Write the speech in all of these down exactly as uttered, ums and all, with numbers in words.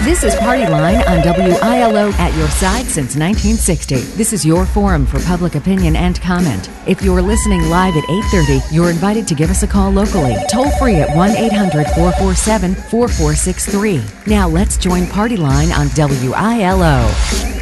This is Party Line on W I L O, at your side since nineteen sixty. This is your forum for public opinion and comment. If you're listening live at eight thirty, you're invited to give us a call locally. Toll free at one eight hundred four four seven four four six three. Now let's join Party Line on W I L O.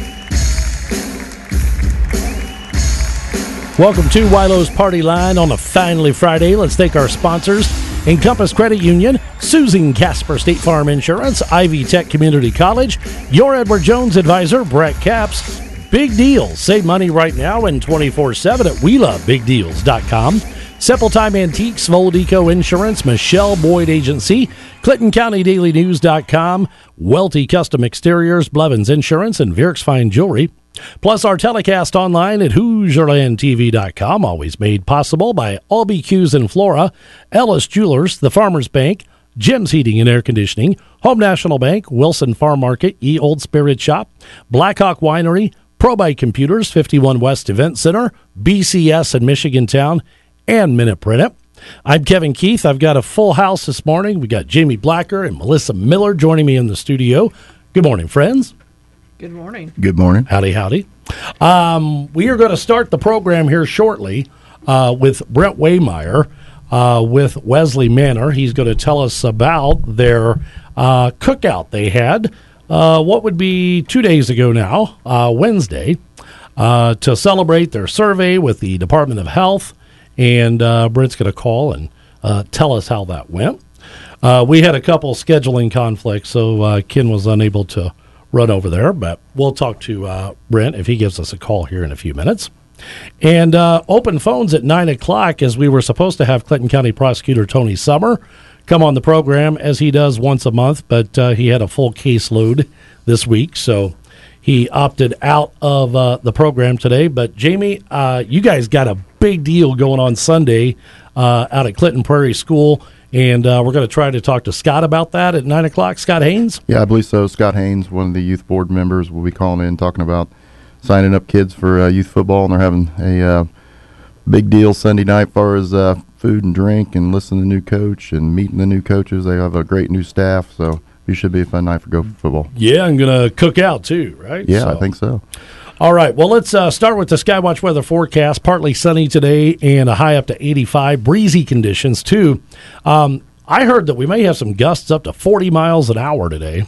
Welcome to Wilo's Party Line on a finally Friday. Let's thank our sponsors: Encompass Credit Union, Susan Casper State Farm Insurance, Ivy Tech Community College, your Edward Jones advisor, Brett Capps. Big deals. Save money right now and twenty-four seven at we love big deals dot com. Simple Time Antiques, Voldeco Insurance, Michelle Boyd Agency, Clinton County Daily News dot com, Welty Custom Exteriors, Blevins Insurance, and Vierks Fine Jewelry. Plus our telecast online at Hoosierland T V dot com, always made possible by All B Qs and Flora, Ellis Jewelers, the Farmers Bank, Jim's Heating and Air Conditioning, Home National Bank, Wilson Farm Market, E Old Spirit Shop, Blackhawk Winery, ProBite Computers, fifty-one West Event Center, B C S in Michigan Town, and Minute Print. I'm Kevin Keith. I've got a full house this morning. We got Jamie Blacker and Melissa Miller joining me in the studio. Good morning, friends. Good morning. Good morning. Howdy, howdy. Um, we are going to start the program here shortly uh, with Brent Waymeyer uh, with Wesley Manor. He's going to tell us about their uh, cookout they had, uh, what would be two days ago now, uh, Wednesday, uh, to celebrate their survey with the Department of Health. And uh, Brent's going to call and uh, tell us how that went. Uh, we had a couple scheduling conflicts, so uh, Ken was unable to run over there, but we'll talk to uh, Brent if he gives us a call here in a few minutes. And uh, open phones at nine o'clock, as we were supposed to have Clinton County Prosecutor Tony Summer come on the program, as he does once a month, but uh, he had a full caseload this week, so he opted out of uh, the program today. But Jamie, uh, you guys got a big deal going on Sunday uh, out at Clinton Prairie School. And uh, we're going to try to talk to Scott about that at nine o'clock. Scott Haynes? Yeah, I believe so. Scott Haynes, one of the youth board members, will be calling in talking about signing up kids for uh, youth football. And they're having a uh, big deal Sunday night as far as uh, food and drink and listening to the new coach and meeting the new coaches. They have a great new staff, so it should be a fun night for Gopher football. Yeah, I'm going to cook out too, right? Yeah, so. I think so. All right, well, let's uh, start with the Skywatch weather forecast. Partly sunny today and a high up to eighty-five. Breezy conditions, too. Um, I heard that we may have some gusts up to forty miles an hour today.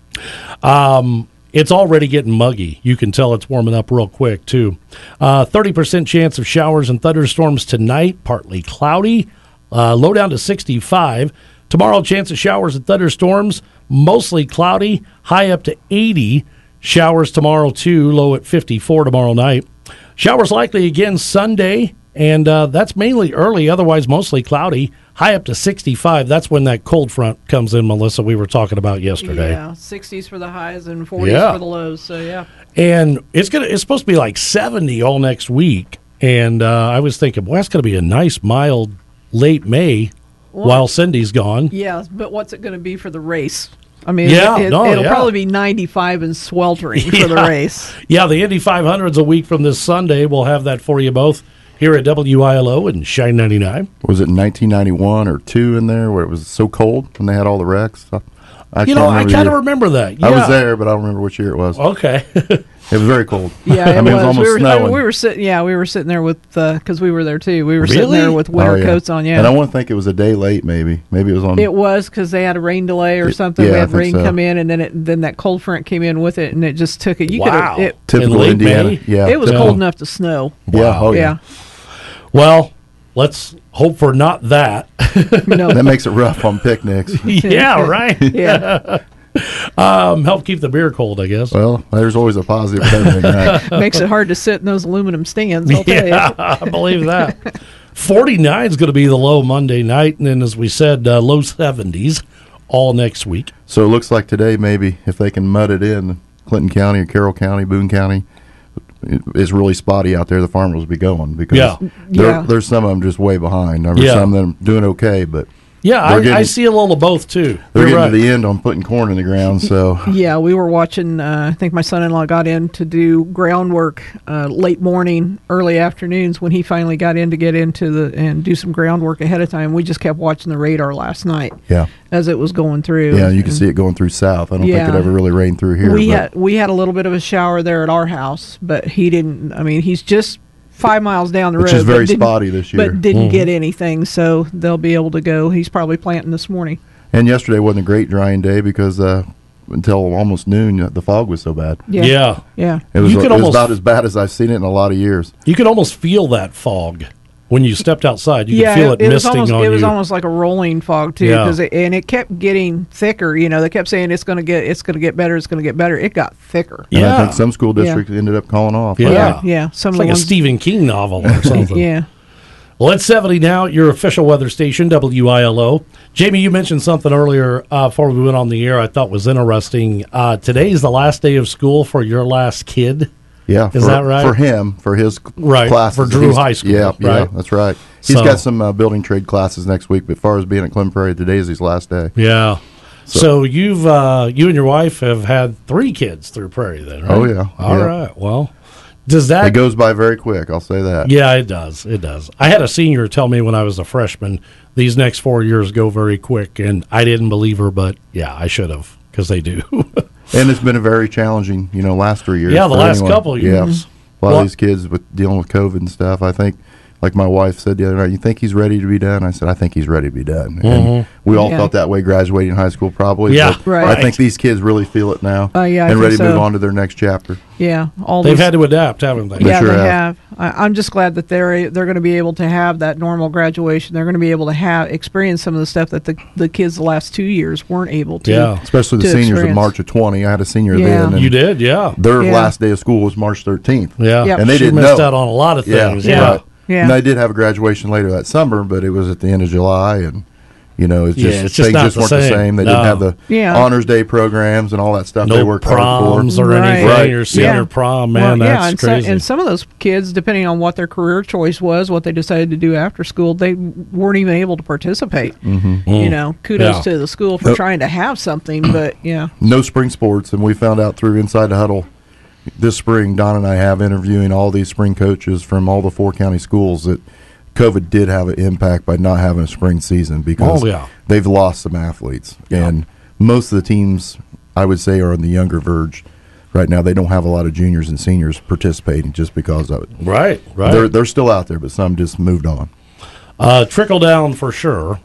Um, it's already getting muggy. You can tell it's warming up real quick, too. Uh, thirty percent chance of showers and thunderstorms tonight, partly cloudy. Uh, low down to sixty-five. Tomorrow, chance of showers and thunderstorms, mostly cloudy, high up to eighty. Showers tomorrow, too, low at fifty-four tomorrow night. Showers likely again Sunday, and uh, that's mainly early, otherwise mostly cloudy, high up to sixty-five. That's when that cold front comes in, Melissa, we were talking about yesterday. Yeah, sixties for the highs and forties yeah. for the lows, so yeah. And it's gonna it's supposed to be like seventy all next week, and uh, I was thinking, boy, that's going to be a nice, mild, late May well, while Cindy's gone. Yeah, but what's it going to be for the race? I mean, yeah, it, no, it'll yeah. probably be ninety-five and sweltering for yeah. the race. Yeah, the Indy five hundred's a week from this Sunday. We'll have that for you both here at W I L O and Shine ninety-nine. Was it nineteen ninety-one or two in there where it was so cold when they had all the wrecks? I, I you know, I kind of remember that. Yeah. I was there, but I don't remember which year it was. Okay. It was very cold. Yeah, it I mean, was. it was almost we were, snowing. I mean, we were sitting. Yeah, we were sitting there with because uh, we were there too. We were really? sitting there with winter oh, yeah. coats on. Yeah, and I want to think it was a day late. Maybe, maybe it was on. It was because they had a rain delay or it, something. Yeah, we had I think rain so. come in, and then it then that cold front came in with it, and it just took it. You wow. could it, Typical in Indiana. May? Yeah, it was yeah. cold enough to snow. Yeah. Wow. Oh, yeah. Yeah. Well, let's hope for not that. No. That makes it rough on picnics. Yeah, right. Yeah. um, help keep the beer cold, I guess. Well, there's always a positive with everything, right? Makes it hard to sit in those aluminum stands. I'll tell Yeah, you. I believe that. forty-nine is going to be the low Monday night, and then, as we said, uh, low seventies all next week. So it looks like today, maybe if they can mud it in, Clinton County or Carroll County, Boone County, it's really spotty out there. The farmers will be going because Yeah. there, Yeah. there's some of them just way behind. There's Yeah. some of them doing okay, but Yeah, They're I, getting- I see a little of both too. They're You're getting right. to the end on putting corn in the ground, so Yeah, we were watching. Uh, I think my son-in-law got in to do groundwork uh, late morning, early afternoons when he finally got in to get into the and do some groundwork ahead of time. We just kept watching the radar last night yeah, as it was going through. yeah. You can see it going through south. I don't Yeah. think it ever really rained through here. We but had we had a little bit of a shower there at our house, but he didn't. I mean, he's just five miles down the Which road, is very but didn't- spotty this year. but didn't Mm-hmm. get anything. So they'll be able to go. He's probably planting this morning. And yesterday wasn't a great drying day because uh, until almost noon, the fog was so bad. Yeah, Yeah. yeah. It was, You could it was almost- about as bad as I've seen it in a lot of years. You could almost feel that fog when you stepped outside. You yeah, could feel it, it, was misting almost on it was you. almost like a rolling fog too, Yeah. 'cause it, and it kept getting thicker. You know, they kept saying it's going to get it's going to get better, it's going to get better. It got thicker. And I Yeah. think some school districts ended up calling off. Yeah. yeah, yeah. Some It's of like the a ones, Stephen King novel or something. yeah. Well, it's seventy now, your official weather station, W I L O. Jamie, you mentioned something earlier uh, before we went on the air I thought was interesting. Uh, today's the last day of school for your last kid. Yeah, Is for, that right? For him, for his Right, classes. for Drew He's- High School, Yeah, yeah, right? that's right. He's So- got some uh, building trade classes next week, but as far as being at Clem Prairie, today is his last day. Yeah. So, you've uh, you and your wife have had three kids through Prairie then, right? Oh, yeah, All yeah. right. Well, does that It goes by very quick, I'll say that. Yeah, it does. It does. I had a senior tell me when I was a freshman, these next four years go very quick, and I didn't believe her, but yeah, I should have because they do. And it's been a very challenging, you know, last three years. Yeah, the for last anyone. couple of Yeah. years. A lot Well- of these kids with dealing with COVID and stuff. I think, like my wife said the other night, you think he's ready to be done? I said, I think he's ready to be done. And we all Yeah. felt that way graduating high school probably. Yeah, but right. I think these kids really feel it now Uh, yeah, I and think ready to move so. on to their next chapter. Yeah, all They've these, had to adapt, haven't they? They yeah, sure they have. have. I, I'm just glad that they're they're going to be able to have that normal graduation. They're going to be able to have experience some of the stuff that the the kids the last two years weren't able to. Yeah. Especially the To seniors in experience. March of twenty. I had a senior Yeah. then. And You did, yeah. Their Yeah. last day of school was March thirteenth. Yeah. Yep. And they she didn't missed know. out on a lot of Yeah, things. Yeah. Yeah. right. Yeah. And they did have a graduation later that summer, but it was at the end of July, and you know, it's Yeah, just it's just things not just the weren't the same. same. They No. didn't have the Yeah. honors day programs and all that stuff. they No worked hard proms for. or Right. anything, Right. or senior Yeah. prom, man, Well, yeah, that's and, so, crazy. and some of those kids, depending on what their career choice was, what they decided to do after school, they weren't even able to participate. Mm-hmm. You know, kudos Yeah. to the school for Yep. trying to have something, but yeah, No spring sports, and we found out through Inside the Huddle this spring. Don and I have interviewing all these spring coaches from all the four county schools that COVID did have an impact by not having a spring season because Oh, yeah. they've lost some athletes, Yeah. and most of the teams I would say are on the younger verge right now. They don't have a lot of juniors and seniors participating just because of it. right, right. They're they're still out there, but some just moved on. Uh, trickle down for sure.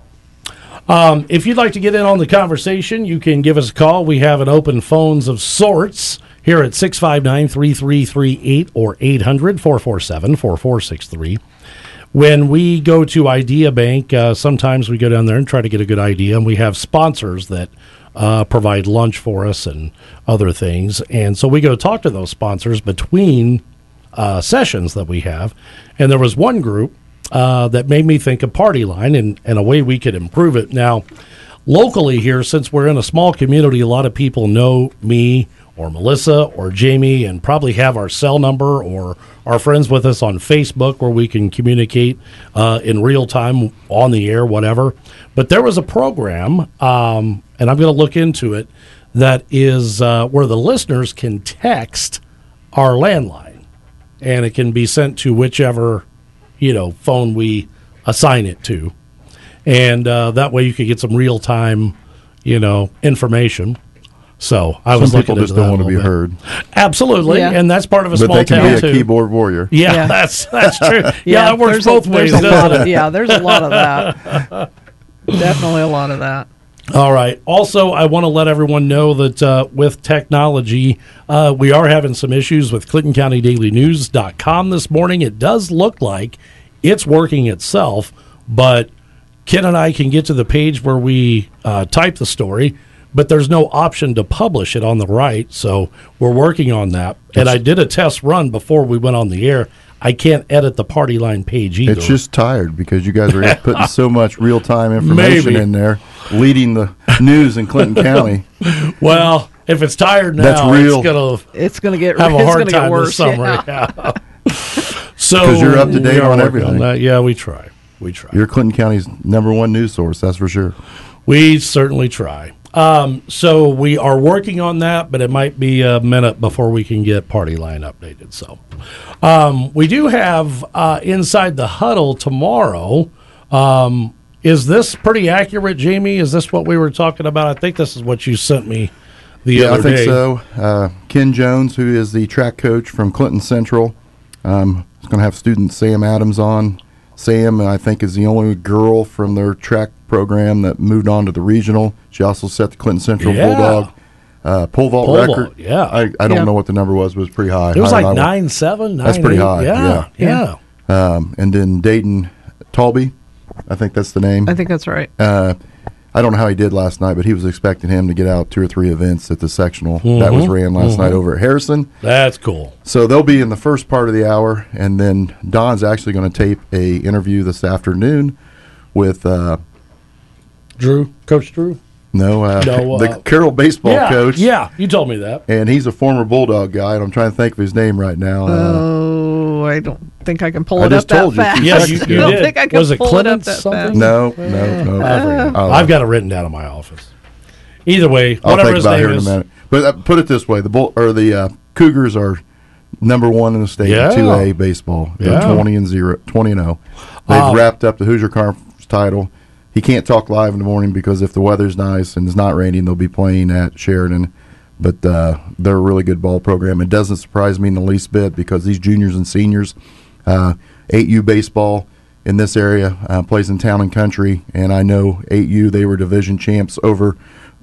Um, if you'd like to get in on the conversation, you can give us a call. We have an open phones of sorts here at six five nine, three three three eight or eight hundred, four four seven, four four six three. When we go to Idea Bank, uh, sometimes we go down there and try to get a good idea, and we have sponsors that uh, provide lunch for us and other things. And so we go talk to those sponsors between uh, sessions that we have. And there was one group uh, that made me think of Party Line and, and a way we could improve it. Now, locally here, since we're in a small community, a lot of people know me or Melissa or Jamie and probably have our cell number or are friends with us on Facebook where we can communicate uh, in real time on the air, whatever. But there was a program, um, and I'm going to look into it, that is uh, where the listeners can text our landline, and it can be sent to whichever, you know, phone we assign it to. And uh, that way you could get some real-time, you know, information. So I was Some looking people just into that don't want a to be little heard, bit. Absolutely, Yeah. and that's part of a but small they can town be a too. keyboard warrior. Yeah, Yeah. that's that's true. Yeah, it works there's both a, ways, there's a lot doesn't of, it? yeah, there's a lot of that. Definitely a lot of that. All right. Also, I want to let everyone know that uh, with technology, uh, we are having some issues with Clinton County Daily News dot com this morning. It does look like it's working itself, but Ken and I can get to the page where we uh, type the story, but there's no option to publish it on the right, so we're working on that. And I did a test run before we went on the air. I can't edit the Party Line page either. It's just tired because you guys are putting so much real time information Maybe. in there, leading the news in Clinton County. Well, if it's tired now, That's real. it's going to It's gonna get have a it's hard gonna get time worse. this summer. Yeah. Yeah. So 'Cause you're up to date we are on working everything. that. Yeah, we try. We try. You're Clinton County's number one news source, that's for sure. We certainly try. Um, so we are working on that, but it might be a minute before we can get Party Line updated. So um, we do have uh, Inside the Huddle tomorrow. Um, is this pretty accurate, Jamie? Is this what we were talking about? I think this is what you sent me the yeah, other I think day. so. Uh, Ken Jones, who is the track coach from Clinton Central, um, is going to have student Sam Adams on. Sam, I think, is the only girl from their track program that moved on to the regional. She also set the Clinton Central Yeah. Bulldog uh, pole vault Pole record. vault, yeah. I, I don't Yeah. know what the number was, but it was pretty high. It was higher like than I nine seven, nine That's pretty eight. high, Yeah, yeah. Yeah. Um, and then Dayton Talby, I think that's the name. I think that's right. Uh, I don't know how he did last night, but he was expecting him to get out two or three events at the sectional that was ran last night over at Harrison. That's cool. So they'll be in the first part of the hour, and then Don's actually going to tape a interview this afternoon with uh, Drew, Coach Drew. no, uh, No, uh, the Carroll baseball yeah, coach. yeah. You told me that. And he's a former Bulldog guy, and I'm trying to think of his name right now. Uh, Oh, I don't think I can pull I it just up told that you. fast. Yeah, you, I you don't did. think I can Was it pull it up Clemens that something? fast. no, no, no. I forget. Oh, I've got it written down in my office. Either way, I'll whatever think his about it name here in is. a minute. But uh, put it this way: the bull or the uh, Cougars are number one in the state Yeah. in two A baseball. They're Yeah. twenty and zero, twenty and zero. They've Uh, wrapped up the Hoosier Conference title. He can't talk live in the morning because if the weather's nice and it's not raining, they'll be playing at Sheridan. But uh, they're a really good ball program. It doesn't surprise me in the least bit because these juniors and seniors, uh, eight U baseball in this area uh, plays in Town and Country, and I know eight U, they were division champs over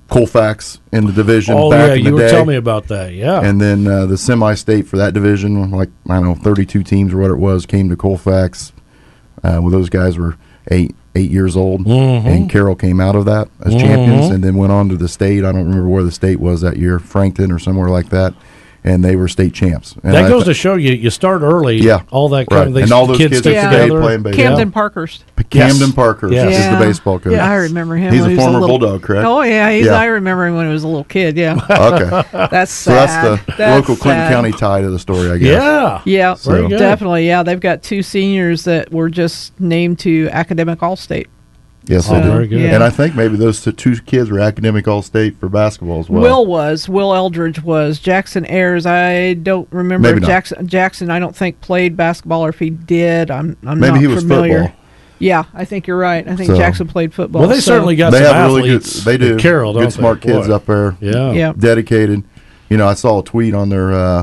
Colfax in the division Oh, back yeah, in the you were day. telling me about that. Yeah. And then uh, the semi-state for that division, like, I don't know, thirty-two teams or what it was, came to Colfax. Uh, well, those guys were eight eight years old, Mm-hmm. and Carroll came out of that as champions and then went on to the state. I don't remember where the state was that year, Frankton or somewhere like that, and they were state champs. And that I goes th- to show you, you start early. Yeah. All that kind Right. of these And all those kids, kids stick are today together. playing baseball. Camden Parkhurst. Camden Yes. Parker Yes. is the baseball coach. Yeah, I remember him. He's when a he was former little- Bulldog, correct? Oh yeah, he's, Yeah. I remember him when he was a little kid. Yeah, Okay. that's So sad. that's the That's local Clinton sad. County tie to the story, I guess. Yeah. Yeah, Very good. definitely. Yeah, they've got two seniors that were just named to academic all-state. Yes, Oh, they do. very good. Yeah. And I think maybe those two- two kids were academic all-state for basketball as well. Will was Will Eldridge was Jackson Ayers. I don't remember Maybe if not. Jackson. Jackson, I don't think played basketball, or if he did, I'm I'm Maybe not he was familiar. football. Yeah, I think you're right. I think So- Jackson played football. Well, they so- certainly got They some have really good. athletes. They do. at Carroll, don't good, smart they? kids Boy. up there. Yeah. Yeah. Dedicated. You know, I saw a tweet on their. Uh,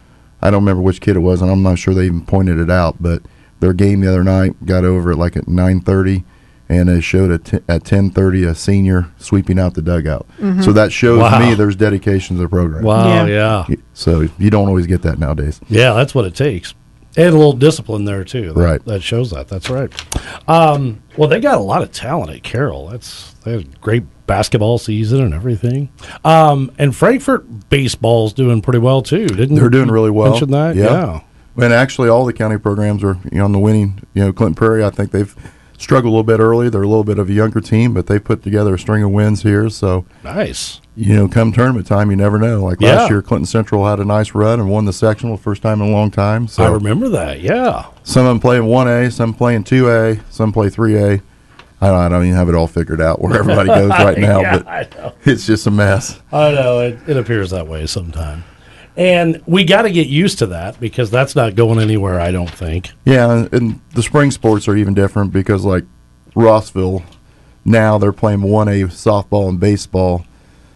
I don't remember which kid it was, and I'm not sure they even pointed it out. But their game the other night got over at like at nine thirty, and it showed at, t- at ten thirty a senior sweeping out the dugout. So that shows Wow. me there's dedication to the program. Wow, Yeah. yeah. So you don't always get that nowadays. Yeah, that's what it takes. And a little discipline there, too. That, Right. That shows that. That's right. Um, well, they got a lot of talent at Carroll. That's they had a great basketball season and everything. Um, and Frankfurt baseball's doing pretty well, too. Didn't They're doing you really well. mention that? Yeah. And actually, all the county programs are you know on the winning. You know, Clinton Prairie. I think they've struggled a little bit early. They're a little bit of a younger team, but they put together a string of wins here. So Nice. you know, come tournament time, you never know. Like Yeah. last year, Clinton Central had a nice run and won the sectional, first time in a long time. So I remember that. Yeah. some of them playing one A, some playing two A, some play three A. I don't, I don't even have it all figured out where everybody goes right now, Yeah, but I know. it's just a mess. I know. It, it appears that way sometime. And we got to get used to that because that's not going anywhere, I don't think. Yeah, and, and the spring sports are even different because, like Rossville, now they're playing one A softball and baseball,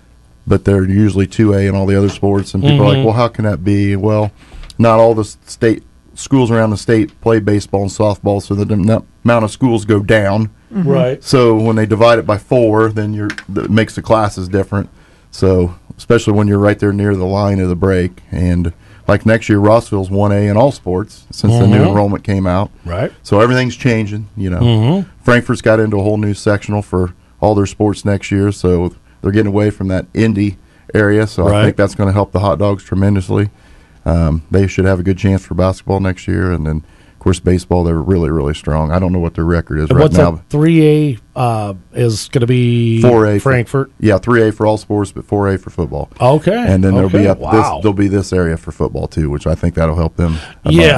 but they're usually two A in all the other sports. And people are like, well, how can that be? Well, not all the s- state schools around the state play baseball and softball, so the n- amount of schools go down. Right. So when they divide it by four, then you're that makes the classes different. So especially when you're right there near the line of the break, and like next year, Rossville's one A in all sports since the new Mhm. enrollment came out. Right. So everything's changing. You know, Mhm. Frankfurt's got into a whole new sectional for all their sports next year, so they're getting away from that Indy area. So Right. I think that's going to help the hot dogs tremendously. Um, they should have a good chance for basketball next year, and then of course baseball. They're really really strong. I don't know what their record is And right what's now. that? three A uh, is going to be four A for- Frankfurt. Yeah, three A for all sports, but four A for football. Okay. And then there'll okay. be up wow. this there'll be this area for football too, which I think that'll help them. a Yeah. bunch.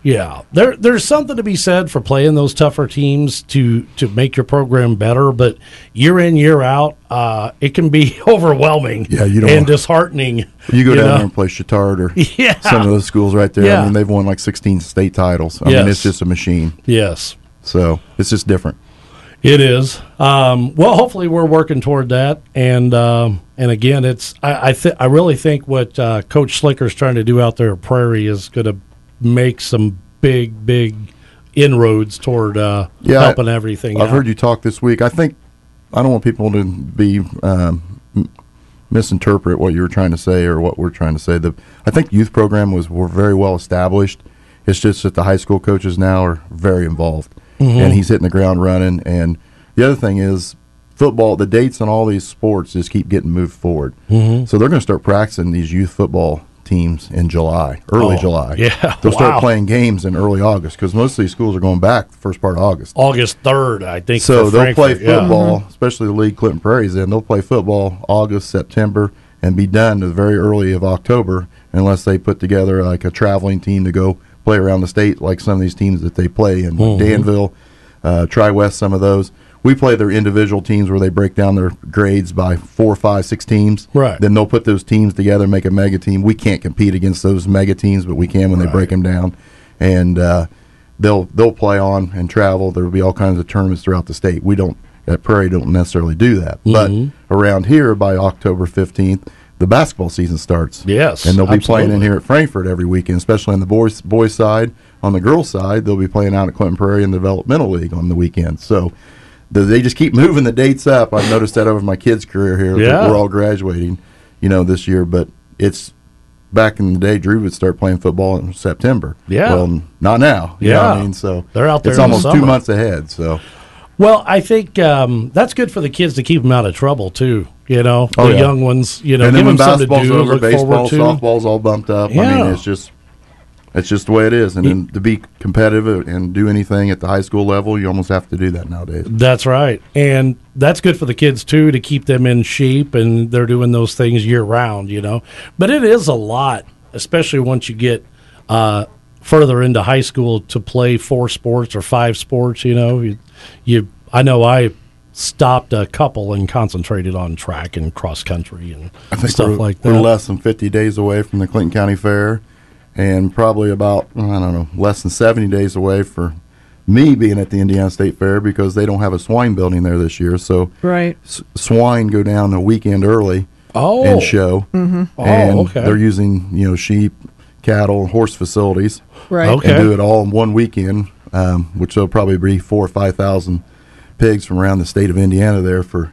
Yeah, there there's something to be said for playing those tougher teams to to make your program better, but year in year out, uh, it can be overwhelming. Yeah, you don't and want- disheartening. You go you down know? there and play Chittard or Yeah. some of those schools right there. Yeah. I mean, they've won like sixteen state titles. I Yes. mean, it's just a machine. Yes, So it's just different. it is. Um, well, hopefully, we're working toward that, and um, and again, it's I I, th- I really think what uh, Coach Slicker's trying to do out there at Prairie is going to make some big, big inroads toward uh, Yeah, I- helping everything. I've out. heard you talk this week. I think I don't want people to be um, m- misinterpret what you were trying to say or what we're trying to say. The I think youth program was were very well established. It's just that the high school coaches now are very involved, Mm-hmm. and he's hitting the ground running. And the other thing is football. The dates on all these sports just keep getting moved forward. Mm-hmm. So they're going to start practicing these youth football teams in July, early Oh, July. yeah, they'll wow. start playing games in early August because most of these schools are going back the first part of August. August third, I think. So for they'll play Frankfurt, yeah. football, especially the league Clinton Prairie's in. They'll play football August, September, and be done the very early of October, unless they put together like a traveling team to go play around the state, like some of these teams that they play in Mhm. Danville, uh, Tri-West, some of those. We play their individual teams where they break down their grades by four, five, six teams. Right. Then they'll put those teams together, make a mega team. We can't compete against those mega teams, but we can when they break them down. And uh, they'll they'll play on and travel. There will be all kinds of tournaments throughout the state. We don't at Prairie don't necessarily do that, Mhm. but around here by October fifteenth, the basketball season starts. Yes, and they'll be playing in absolutely. here at Frankfurt every weekend, especially on the boys boys side. On the girls side, they'll be playing out at Clinton Prairie in the developmental league on the weekends. So. the- They just keep moving the dates up. I've noticed that over my kids' career here. Yeah. We're all graduating, you know, this year, but it's back in the day. Drew would start playing football in September. Yeah. Well, not now. You know what Yeah. I mean, so They're out there It's in the almost two summer. months ahead. So Well, I think um, that's good for the kids to keep them out of trouble too. You know, Oh, the yeah. young ones. You know, and give then when them something to basketball's do, over, look baseball, forward to. softball's all bumped up. I Yeah. mean, it's just it's just the way it is. And then to be competitive and do anything at the high school level, you almost have to do that nowadays. That's right, and that's good for the kids too to keep them in shape, and they're doing those things year round. You know, but it is a lot, especially once you get uh, further into high school to play four sports or five sports. You know, you, you I know I stopped a couple and concentrated on track and cross country and I think stuff we're, like we're that. less than fifty days away from the Clinton County Fair, and probably about I don't know less than seventy days away for me being at the Indiana State Fair because they don't have a swine building there this year. So Right. s- swine go down a weekend early Oh, and show, Mm-hmm. Oh, and okay. they're using you know sheep, cattle, horse facilities, Right. Okay. and do it all in one weekend, um, which will probably be four or five thousand pigs from around the state of Indiana there for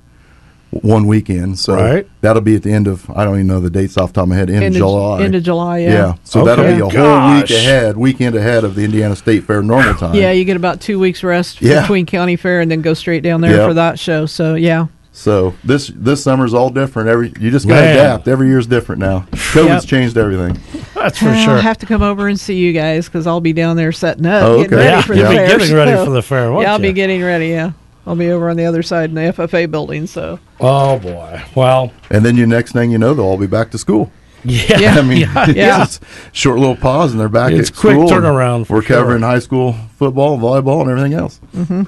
w- one weekend. So Right. that'll be at the end of I don't even know the dates off the top of my head. End, End of July. End of July, yeah. yeah. So Okay. that'll be a whole Gosh. week ahead, weekend ahead of the Indiana State Fair normal time. Yeah, you get about two weeks rest Yeah. between county fair and then go straight down there Yep. for that show. So yeah, So this this summer's all different. Every you just gotta Man. adapt. Every year's different now. COVID's Yep. changed everything. that's for Well, sure. I'll have to come over and see you guys because I'll be down there setting up, Oh, getting okay. ready Yeah, for you'll the be fair. getting ready so- for the fair, won't Yeah, I'll you? be getting ready. Yeah, I'll be over on the other side in the F F A building. So Oh boy. Well, And then you next thing you know, they'll all be back to school. yeah. Yeah. I mean, yeah, it's yeah. just short little pause, and they're back It's at quick school. and turnaround for We're sure. covering high school football, volleyball, and everything else.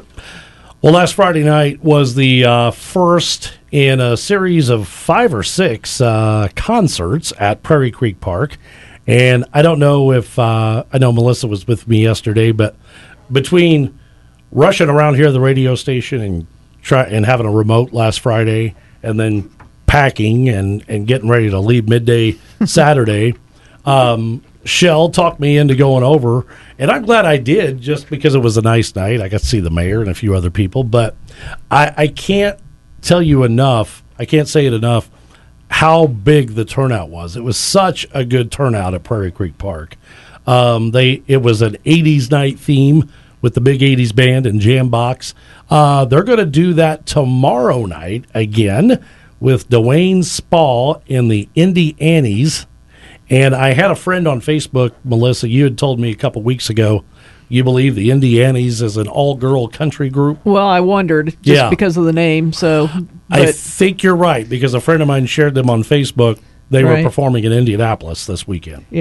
Well, last Friday night was the uh, first in a series of five or six uh, concerts at Prairie Creek Park. And I don't know if, uh, I know Melissa was with me yesterday, but between rushing around here at the radio station and try and having a remote last Friday and then packing and, and getting ready to leave midday Saturday, um, Shell talked me into going over, and I'm glad I did just because it was a nice night. I got to see the mayor and a few other people, but I, I can't tell you enough, I can't say it enough, how big the turnout was. It was such a good turnout at Prairie Creek Park. Um, they It was an eighties night theme with the big eighties band and jam box. Uh, they're going to do that tomorrow night again with Dwayne Spall and the Indie Annies. And I had a friend on Facebook, Melissa, you had told me a couple weeks ago, you believe the Indie Annies is an all-girl country group? well, I wondered just Yeah. because of the name. So, I but think you're right, because a friend of mine shared them on Facebook. They were Right. performing in Indianapolis this weekend. yeah,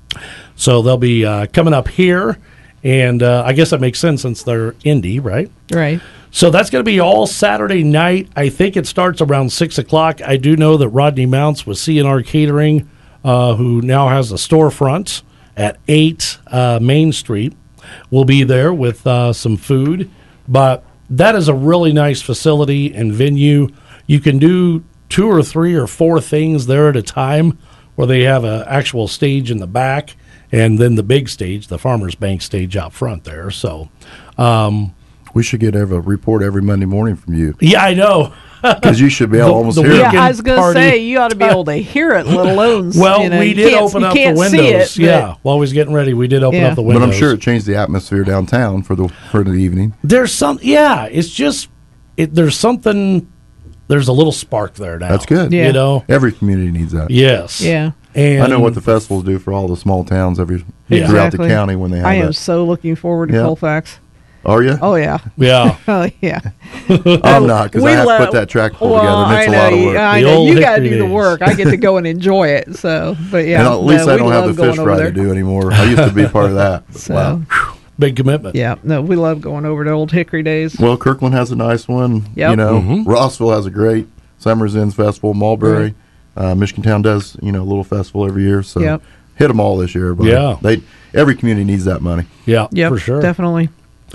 So they'll be uh, coming up here, and uh, I guess that makes sense since they're Indy, right? Right. So that's going to be all Saturday night. I think it starts around six o'clock. I do know that Rodney Mounts with C and R Catering, uh, who now has a storefront at eight uh, Main Street, will be there with uh, some food. But that is a really nice facility and venue. You can do two or three or four things there at a time, where they have an actual stage in the back and then the big stage, the Farmers Bank stage out front there. So, um, We should get a report every Monday morning from you, yeah, I know. because you should be able to The- almost the hear Yeah, it. weekend I was going to party. say you ought to be able to hear it, let alone. Well, you know, we you did can't- open you up the can't windows. see it, but- yeah, while I was getting ready, we did open Yeah. up the But windows. I'm sure it changed the atmosphere downtown for the for the evening. There's some, yeah, it's just, it, there's something, there's a little spark there now. That's good. Yeah. You know? Every community needs that. Yes. Yeah. And I know what the festivals do for all the small towns every Yeah. throughout Exactly. the county when they have I am that. so looking forward to Yeah. Colfax. Are you? Oh yeah. Yeah. Oh yeah. I'm not, because We I have lo- to put that track pull Well, together, and it's I a lot know, of you- work. I The know old you got to Hickory do the days. work. I get to go and enjoy it. So, but yeah. and at least no, I we don't have love the going fish over fry there. to do anymore. I used to be part of that. But So, wow. Big commitment. yeah, no, we love going over to Old Hickory days. Well, Kirkland has a nice one. Yep. You know, Mhm. Rossville has a great Summers Inns Festival. Mulberry, uh, Michigan Town does you know a little festival every year. So Yep. hit them all this year. But Yeah. they every community needs that money. Yeah, Yep, for sure. definitely.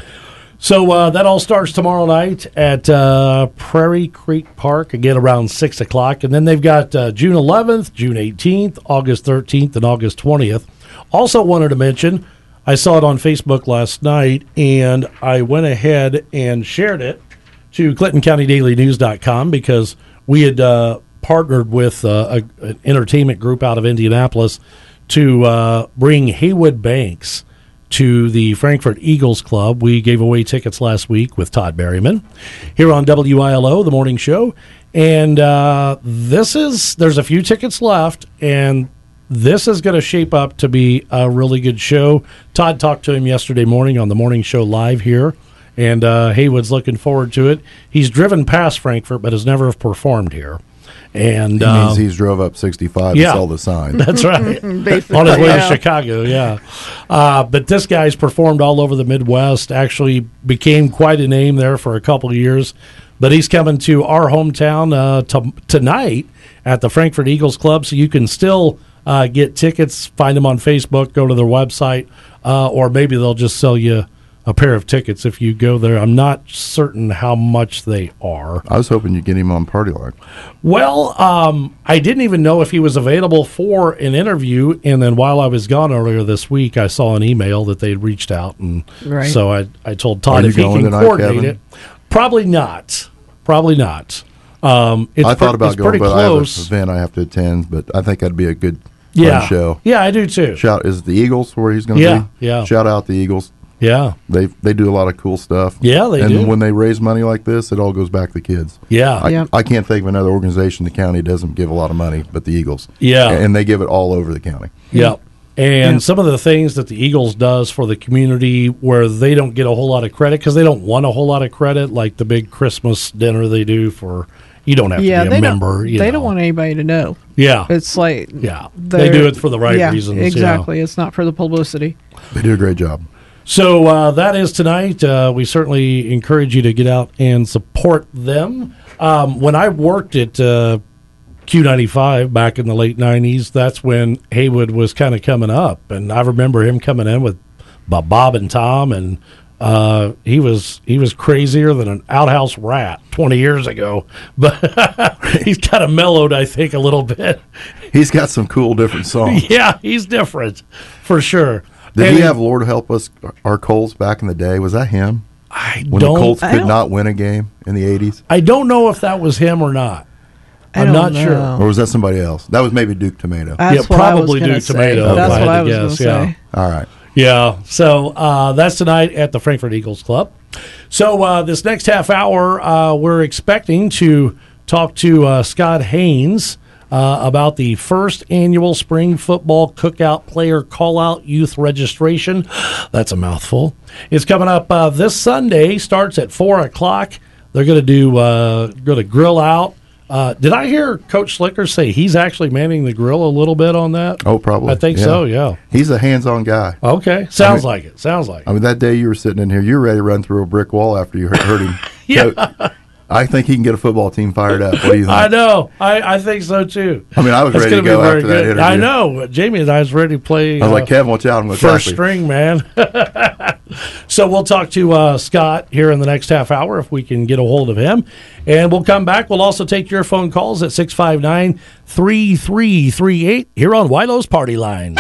So uh, that all starts tomorrow night at uh, Prairie Creek Park, again around six o'clock. And then they've got uh, June eleventh, June eighteenth, August thirteenth, and August twentieth. Also wanted to mention, I saw it on Facebook last night, and I went ahead and shared it to Clinton County Daily News dot com because we had uh, partnered with uh, a, an entertainment group out of Indianapolis to uh, bring Haywood Banks to the Frankfurt Eagles Club. We gave away tickets last week with Todd Berryman here on W I L O, the morning show. And uh, this is, there's a few tickets left, and this is going to shape up to be a really good show. Todd talked to him yesterday morning on the morning show live here, and uh, Haywood's looking forward to it. He's driven past Frankfurt, but has never performed here. And It uh, means he's drove up sixty-five yeah. and saw the sign. that's right. Basically, On his way yeah. to Chicago, yeah. Uh, but this guy's performed all over the Midwest, actually became quite a name there for a couple of years. But he's coming to our hometown uh, to, tonight at the Frankfurt Eagles Club, so you can still uh, get tickets, find them on Facebook, go to their website, uh, or maybe they'll just sell you a pair of tickets if you go there. I'm not certain how much they are. I was hoping you'd get him on Party Line. Well, um, I didn't even know if he was available for an interview, and then while I was gone earlier this week, I saw an email that they'd reached out, and Right. so I I told Todd Are you if he going can tonight, coordinate Kevin? it. Probably not. Probably not. Um, it's I pre- thought about it's going, pretty but I have an close. event I have to attend. But I think that'd be a good fun yeah, show. yeah, I do too. Shout is it the Eagles where he's going to Yeah, be? yeah. Shout out the Eagles. Yeah, They they do a lot of cool stuff. Yeah, they and do. when they raise money like this, it all goes back to kids. yeah, I, Yep. I can't think of another organization in the county doesn't give a lot of money, but the Eagles. Yeah. and they give it all over the county. yeah. And Yeah. some of the things that the Eagles does for the community where they don't get a whole lot of credit because they don't want a whole lot of credit, like the big Christmas dinner they do for, you don't have Yeah, to be they a member. don't. you They know. don't want anybody to know. Yeah. It's like Yeah. They they're- do it for the right yeah, reasons, yeah. Exactly. It's not for the publicity. They do a great job. So uh, that is tonight. Uh, we certainly encourage you to get out and support them. Um, when I worked at uh, Q ninety-five back in the late nineties, that's when Haywood was kind of coming up. And I remember him coming in with Bob Bob and Tom, and uh, he was he was crazier than an outhouse rat twenty years ago. But he's kind of mellowed, I think, a little bit. He's got some cool different songs. Yeah, he's different, for sure. Did And he have Lord Help Us, our Colts back in the day? Was that him? I When don't the Colts I could don't- not win a game in the eighties? I don't know if that was him or not. I I'm don't not know. sure. Or was that somebody else? That was maybe Duke Tomato. That's Yeah, what I was probably gonna Duke say. Tomato, That's if I what had I to was guess, going to yeah. say. All right. Yeah, so uh, that's tonight at the Frankfurt Eagles Club. So uh, this next half hour, uh, we're expecting to talk to uh, Scott Haynes uh, about the first annual spring football cookout player call-out youth registration. That's a mouthful. It's coming up uh, this Sunday. Starts at four o'clock. They're going to do uh, going to grill out Uh, did I hear Coach Slicker say he's actually manning the grill a little bit on that? Oh, probably. I think yeah. so, yeah. He's a hands-on guy. Okay. Sounds I mean, like it. Sounds like it. I mean, that day you were sitting in here, you were ready to run through a brick wall after you heard, heard him. Yeah. So, I think he can get a football team fired up. What do you think? I know. I, I think so, too. I mean, I was It's ready to gonna be go very after that good. interview. I know. Jamie and I was ready to play. I was uh, like, Kevin, watch out. I'm going to first tackle you. string, man. So we'll talk to uh, Scott here in the next half hour if we can get a hold of him. And we'll come back. We'll also take your phone calls at six five nine, three three three eight here on Wilo's Party Line.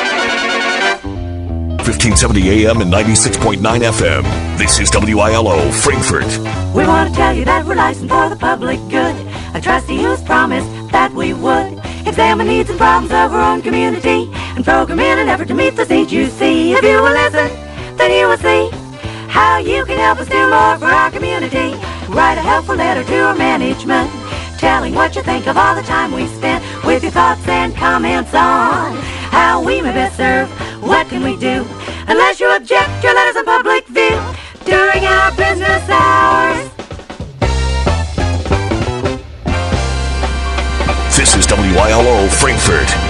fifteen seventy A M and ninety-six point nine F M. This is W I L O Frankfort. We want to tell you that we're licensed for the public good. A trustee who's promised that we would examine needs and problems of our own community and program in an effort to meet the needs you see. If you will listen, then you will see how you can help us do more for our community. Write a helpful letter to our management, telling what you think of all the time we spent with your thoughts and comments on how we may best serve. What can we do? Unless you object, your letters in public view during our business hours. This is W I L O Frankfort.